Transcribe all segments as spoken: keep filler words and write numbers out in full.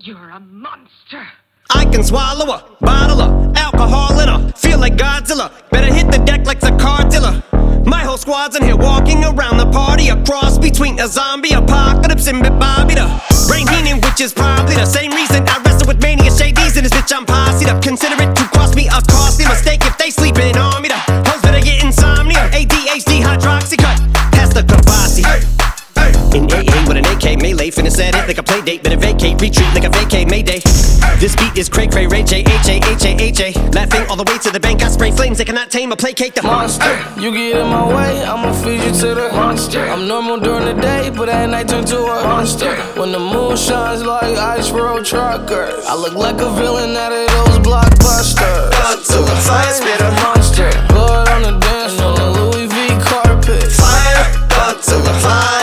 You're a monster. I can swallow a bottle of alcohol in her. Feel like Godzilla. Better hit the deck like the car dealer. My whole squad's in here walking around the party. A cross between a zombie apocalypse and Bobby the Brain Heenan, which is probably the same reason I wrestle with mania shadies in this bitch. I'm posse'd up. Consider it to cost me a costly mistake if they sleeping on me. The hoes better get insomnia. A D H D hydroxy cut. Pass the Kavasi. In A A with an A K melee, finna set it like a play date. Better vacate, retreat like a vacay mayday. This beat is cray cray, Ray J, H A, H A, H A. Laughing all the way to the bank, I spray flames. They cannot tame or placate the monster. You get in my way, I'ma feed you to the monster. I'm normal during the day, but at night turn to a monster. When the moon shines like ice road truckers, I look like a villain out of those blockbusters. Blood to the fire, spit a monster. Blood on the dance floor, the Louis V carpet. Fire, blood to the fire.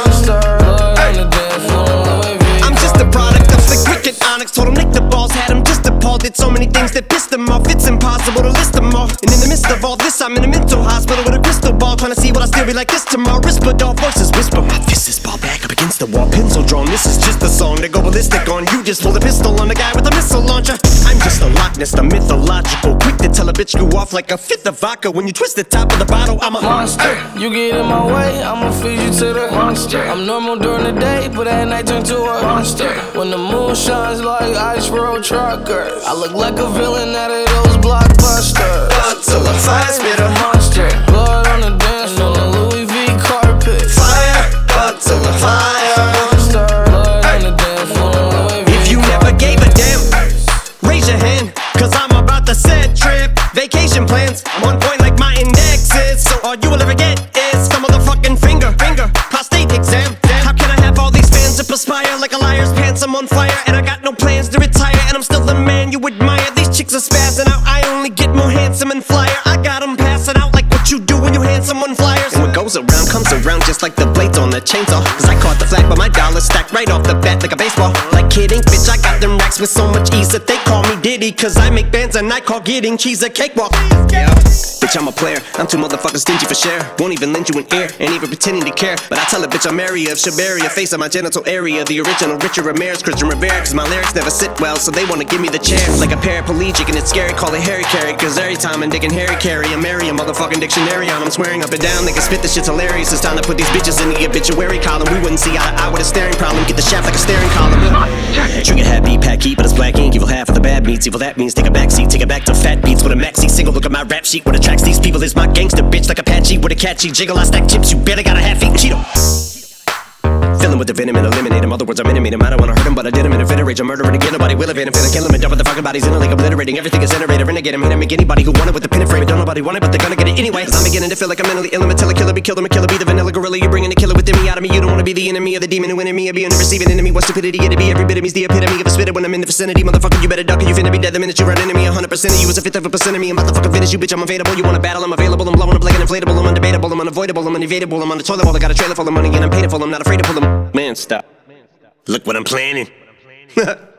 Told him lick the balls, had him just appalled. Did so many things that pissed him off. It's impossible to list them all. And in the midst of all this, I'm in a mental hospital with a crystal ball, trying to see what I still be like this tomorrow. Whisper, dog voices whisper. My fist is ball back up against the wall, pencil drawn. This is just a song to go ballistic on. You just pull a pistol on the guy with a missile launcher. I'm just a Loch Ness, the mythological. Quick to tell a bitch you off like a fifth of vodka. When you twist the top of the bottle, I'm a monster. You get in my way, I'ma feed you to the monster. I'm normal during the day, but at night turn to a monster. When the moon shines like ice road truckers, I look like a villain out of those blockbusters. Blood to the fire, spit a monster. Blood on the dance floor, the Louis V carpet. Fire, blood to the fire. Monster. Blood on the dance floor, Louis V. If you never gave a damn, raise your hand, cause I'm about to set trip. Vacation plans, I'm on point like my index is. So all you will ever get is some motherfucking finger, finger, prostate exam. How can I have all these fans that perspire like a liar's pants? I'm on fire and I got no plans to retire, and I'm still the man you admire. These chicks are spazzing out, I only get more handsome and flyer. I got them passing out like what you do when you hand someone flyers. And what goes around comes around just like the blades on the chainsaw. Cause I caught the flag but my dollar stacked right off the bat like a baseball. Like kidding, bitch, I got them racks with so much ease that they call me Diddy. Cause I make bands and I call getting cheese a cakewalk. Yeah, bitch, I'm a player, I'm too motherfucking stingy for share. Won't even lend you an ear, ain't even pretending to care. But I tell a bitch I'm area of Shabaria, face on my genital area. The original Richard Ramirez, Christian Rivera. Cause my lyrics never sit well, so they wanna give me the chair. Like a paraplegic and it's scary, call it Harry Carry. Cause every time I'm digging Harry Carry, I'm marry a motherfucking dictionary on. I'm swearing up and down, they can spit this shit's hilarious. It's time to put these bitches in the obituary column. We wouldn't see eye to eye with a staring problem. Get the shaft like a staring column. Trigger happy, pack heat, but it's black ink. Evil half of the bad meats, evil that means take a backseat. Take it back to fat beats with a maxi single. Look at my rap sheet, what attracts these people is my gangster bitch. Like Apache with a catchy jiggle. I stack chips, you better got a half-eaten Cheeto. Filling with the venom and eliminate him. Other words, I'm intimate him. I don't wanna hurt him, but I did him in a fit of rage. I'm murdering again, nobody will evade him. Finna kill him and dump the fucking bodies in a lake, obliterating everything is generated. Renegade him, hit him, make anybody who want it with the pin and frame. Don't nobody want it, but they're gonna get it anyway. Cause I'm beginning to feel like I'm mentally ill. I'm a killer, be killed, I'm a killer, be the vanilla gorilla. You're bringing the killer within me out of me. You don't wanna be the enemy of the demon who in me. I be in the receiving enemy. What stupidity it'd be. Every bit of me's the epitome of a spitter when I'm in the vicinity. Motherfucker, you better duck or you finna be dead the minute you run into me. one hundred percent of you is a fifth of a percent of me. I'm about to fucking finish you, bitch. I'm available. You wanna battle? I'm available. I'm blowing up like an inflatable. I'm undebatable. I'm unavoidable. I'm unevadable. I'm on the toilet bowl. I got a trailer full of money and I'm paid for. I'm not afraid to pull them. Man, stop. Look what I'm planning.